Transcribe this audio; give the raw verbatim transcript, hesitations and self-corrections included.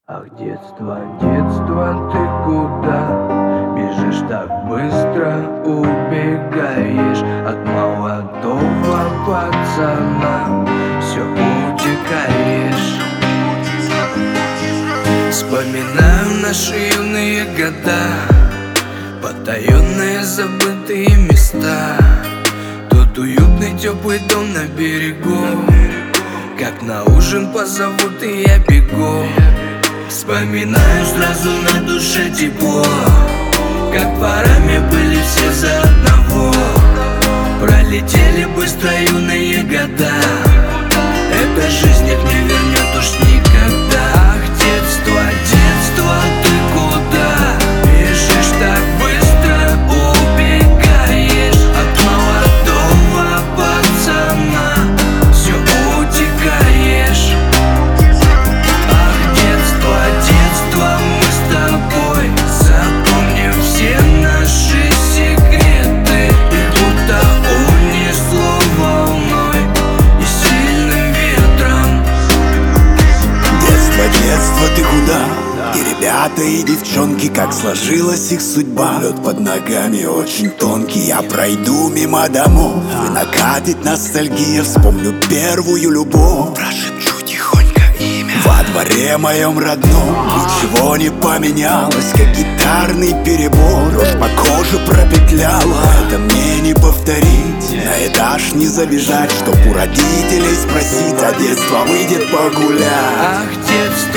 Ах, детство, детство, ты куда? Бежишь так быстро, убегаешь от молодого пацана. Все утекаешь. Вспоминаю наши юные года, потаенные забытые места. Тот уютный теплый дом на берегу, как на ужин позовут, и я бегу. Вспоминаю, сразу на душе тепло, как парами были все за одного. Пролетели быстро юные года, эта жизнь их не вернет уж никогда. Ах, детство, детство, ты куда? Бежишь так быстро, убегаешь от молодого пацана. Все утекаешь. Ах, детство, детство, мы с тобой запомним все наши секреты. И будто унесло волной и сильным ветром. Детство, детство, ты куда? И ребята, и девчонки, как сложилась их судьба. Лед под ногами очень тонкий, я пройду мимо домов, и накатит ностальгия. Вспомню первую любовь, прошепчу тихонько имя. Во дворе моем родном ничего не поменялось, как гитарный перебор дрожь по коже пропетляла. Это мне не повторить, на этаж не забежать, чтоб у родителей спросить, а детство выйдет погулять. Ах, детство.